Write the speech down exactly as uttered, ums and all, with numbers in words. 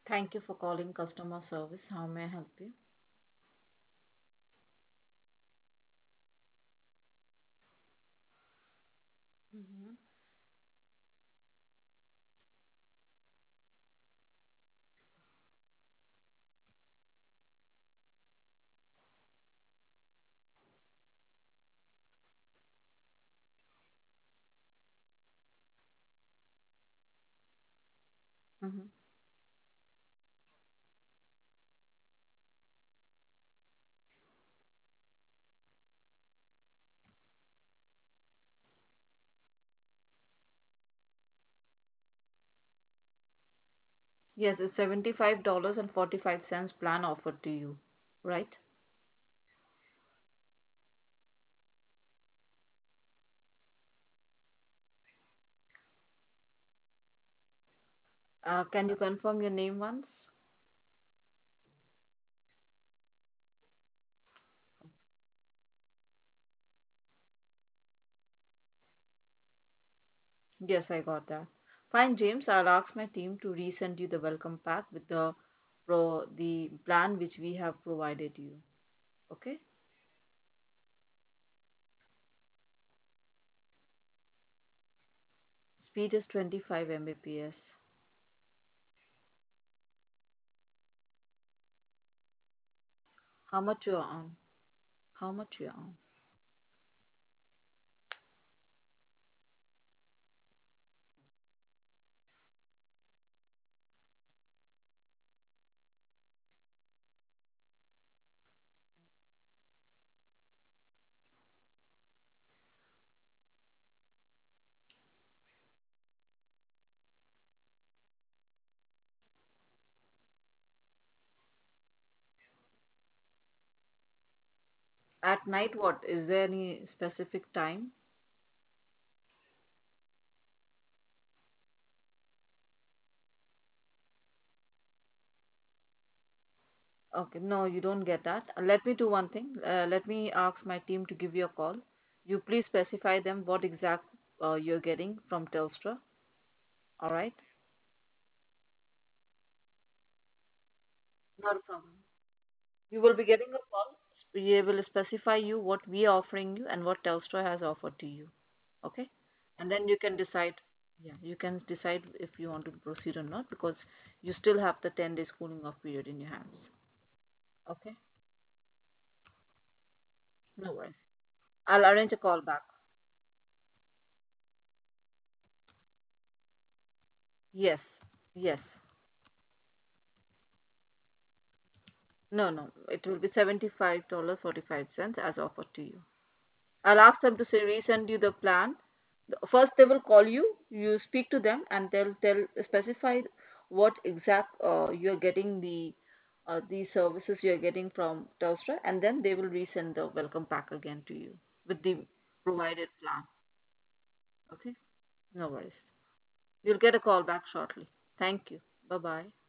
Thank you for calling customer service. How may I help you? Mm-hmm. Mm-hmm. Yes, it's seventy-five dollars and forty-five cents plan offered to you, right? Uh, can you confirm your name once? Yes, I got that. Fine, James. I'll ask my team to resend you the welcome pack with the pro the plan which we have provided you. Okay? Speed is twenty-five megabits per second. How much you are on? How much you are on? At night, what? Is there any specific time? Okay, no, you don't get that. Uh, Let me do one thing. Uh, let me ask my team to give you a call. You please specify them what exact uh, you're getting from Telstra. All right? Not a problem. You will be getting a call. We will specify you what we are offering you and what Telstra has offered to you. Okay? And then you can decide. Yeah, you can decide if you want to proceed or not because you still have the ten days cooling off period in your hands. Okay? No worries. I'll arrange a call back. Yes. Yes. No, no, it will be seventy-five dollars forty-five cents as offered to you. I'll ask them to say resend you the plan. First, they will call you. You speak to them, and they'll tell specify what exact uh, you're getting the uh, the services you're getting from Telstra, and then they will resend the welcome pack again to you with the provided plan. Okay, no worries. You'll get a call back shortly. Thank you. Bye bye.